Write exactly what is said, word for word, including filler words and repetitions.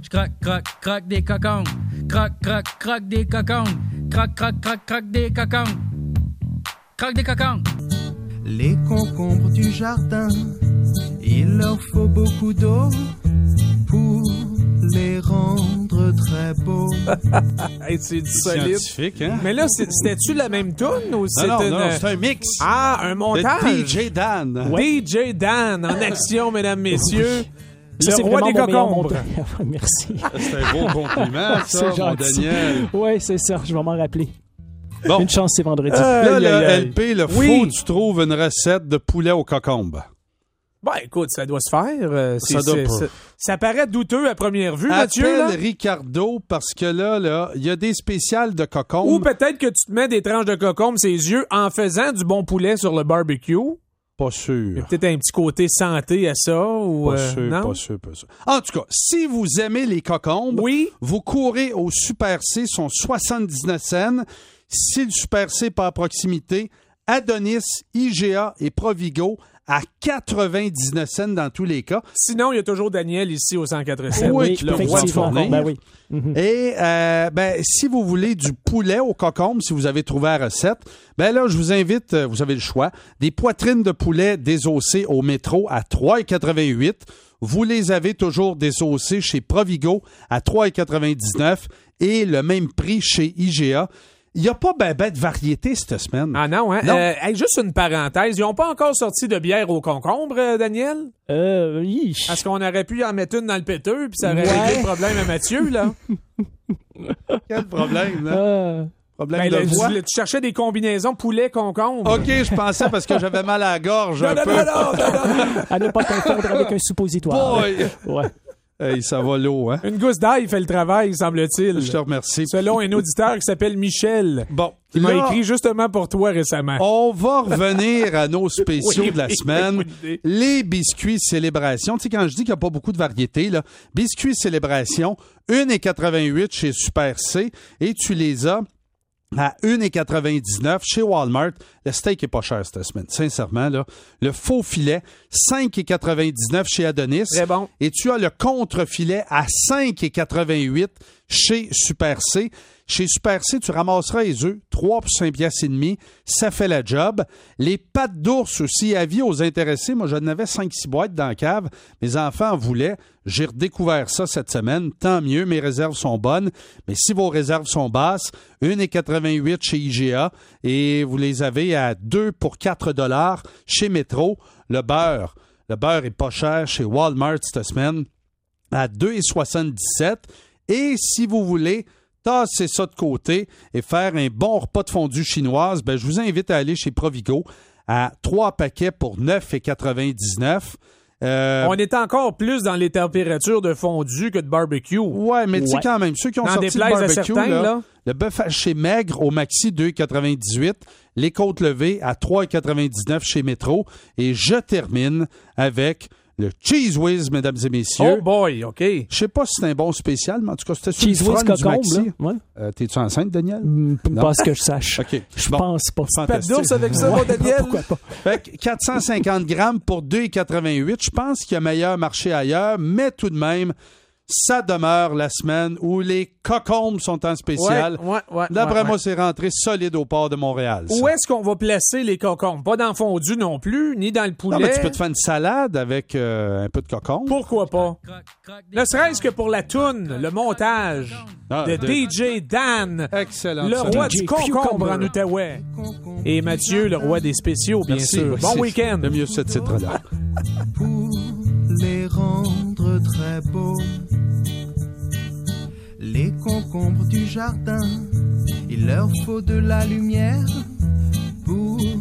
Je croque, croque, croque des cocombes. Croque, croque, croque des cocombes. Croque, croque, croque, croque des cocombes. Croque des cocombes. Les concombres du jardin, il leur faut beaucoup d'eau pour les rendre très beaux. Hey, c'est du solide. Scientifique, hein? Mais là, c'est- c'était-tu la même toune ou c'était Non, non, non, une... c'est un mix. Ah, un montage. De D J Dan. D J Dan en action, mesdames, messieurs. Ça, Le c'est roi vraiment des mon meilleur cocombres. montage. Merci. C'est un beau compliment, C'est ça, mon gentil. Daniel. Oui, c'est ça. Je vais m'en rappeler. Bon. Une chance, c'est vendredi. Là, Aïe, le aïe, aïe. L P, le Oui. faut que tu trouves une recette de poulet aux cocombes. Ben, écoute, ça doit se faire. euh, c'est- Ça doit c'est- pas. c'est- Ça paraît douteux à première vue, Mathieu. Là. Appelle Ricardo parce que là, là, il y a des spéciales de cocombes. Ou peut-être que tu te mets des tranches de cocombes ses yeux en faisant du bon poulet sur le barbecue. Pas Il y a sûr. peut-être un petit côté santé à ça. Ou, Pas euh, sûr, non? pas sûr, pas sûr. En tout cas, si vous aimez les cocombes, Oui. vous courez au Super C, sont soixante-dix-neuf cents. Si le Super C n'est pas à proximité, Adonis, I G A et Provigo à quatre-vingt-dix-neuf cents dans tous les cas. Sinon, il y a toujours Daniel ici au cent quatre-vingt-sept. Oui, qui le peut roi du effectivement. fourneau. Ben oui. Et euh, ben, si vous voulez du poulet au cocombe, si vous avez trouvé la recette, ben là, je vous invite, euh, vous avez le choix, des poitrines de poulet désossées au métro à trois dollars quatre-vingt-huit. Vous les avez toujours désossées chez Provigo à trois dollars quatre-vingt-dix-neuf et le même prix chez I G A. Il n'y a pas ben, ben de variété cette semaine. Ah non, hein? Non. Euh, hey, juste une parenthèse. Ils n'ont pas encore sorti de bière au concombre, euh, Daniel? Euh, yeesh. Parce qu'on aurait pu en mettre une dans le péteux, puis ça aurait Ouais. réglé le problème à Mathieu, là. Quel problème, là? Euh, Problème Ben, de là, voix? tu, tu cherchais des combinaisons poulet-concombre. OK, je pensais parce que j'avais mal à la gorge un Non, non, peu. non, non, non, non. à ne pas confondre avec un suppositoire. Boy! Ouais. Hey, ça va l'eau, hein? Une gousse d'ail fait le travail, semble-t-il. Je te remercie. Selon un auditeur qui s'appelle Michel, Bon, qui m'a là, écrit justement pour toi récemment. on va revenir à nos spéciaux Oui, de la oui, semaine. bonne idée. Les biscuits célébration. Tu sais, quand je dis qu'il n'y a pas beaucoup de variétés, là, biscuits célébration, un dollar quatre-vingt-huit chez Super C, et tu les as à un dollar quatre-vingt-dix-neuf chez Walmart. Le steak est pas cher cette semaine, sincèrement. Là. Le faux filet, cinq dollars quatre-vingt-dix-neuf chez Adonis. Très bon. Et tu as le contre-filet à cinq dollars quatre-vingt-huit chez Super C. Chez Super C, tu ramasseras les œufs, trois pour cinq piastres et demi. Ça fait la job. Les pâtes d'ours aussi, avis aux intéressés. Moi, j'en avais cinq six boîtes dans la cave. Mes enfants en voulaient. J'ai redécouvert ça cette semaine. Tant mieux, mes réserves sont bonnes. Mais si vos réserves sont basses, un dollar quatre-vingt-huit chez I G A et vous les avez à deux pour quatre dollars chez Métro. Le beurre, le beurre est pas cher chez Walmart cette semaine à deux dollars soixante-dix-sept. Et si vous voulez tasser ça de côté et faire un bon repas de fondue chinoise, ben, je vous invite à aller chez Provigo à trois paquets pour neuf dollars quatre-vingt-dix-neuf. Euh, On est encore plus dans les températures de fondue que de barbecue. ouais, mais tu sais Ouais. quand même, ceux qui ont N'en sorti le déplaise à barbecue, certains, là, là. le bœuf haché maigre au maxi deux dollars quatre-vingt-dix-huit, les côtes levées à trois dollars quatre-vingt-dix-neuf chez Métro. Et je termine avec le Cheese Whiz, mesdames et messieurs. Oh boy, OK. Je sais pas si c'est un bon spécial, mais en tout cas, c'était sur le Cheese whiz front du cocombe, maxi. là. Ouais. Euh, T'es-tu enceinte, Daniel? Mm, Non. Pas ce que je sache. OK. Je Bon. pense pas. Pas Fantastique. d'ours avec ça, mon Daniel? Pourquoi pas? Fait que quatre cent cinquante grammes pour deux dollars quatre-vingt-huit. Je pense qu'il y a meilleur marché ailleurs, mais tout de même, ça demeure la semaine où les cocombes sont en spécial. Ouais, ouais, ouais, D'après ouais, moi, ouais. c'est rentré solide au port de Montréal. ça. Où est-ce qu'on va placer les cocombes? Pas dans le fondu non plus, ni dans le poulet. Non, mais tu peux te faire une salade avec euh, un peu de cocombe. Pourquoi pas? Ne serait-ce que pour la toune, le montage Ah, de de- D J Dan, Excellent. le ça. roi D J du concombre Cucumber. en Outaouais. Et Mathieu, le roi des spéciaux, bien Merci, sûr. merci. Bon week-end. Le mieux, ce titre-là. Pour les rendre très beaux. Les concombres du jardin, il leur faut de la lumière pour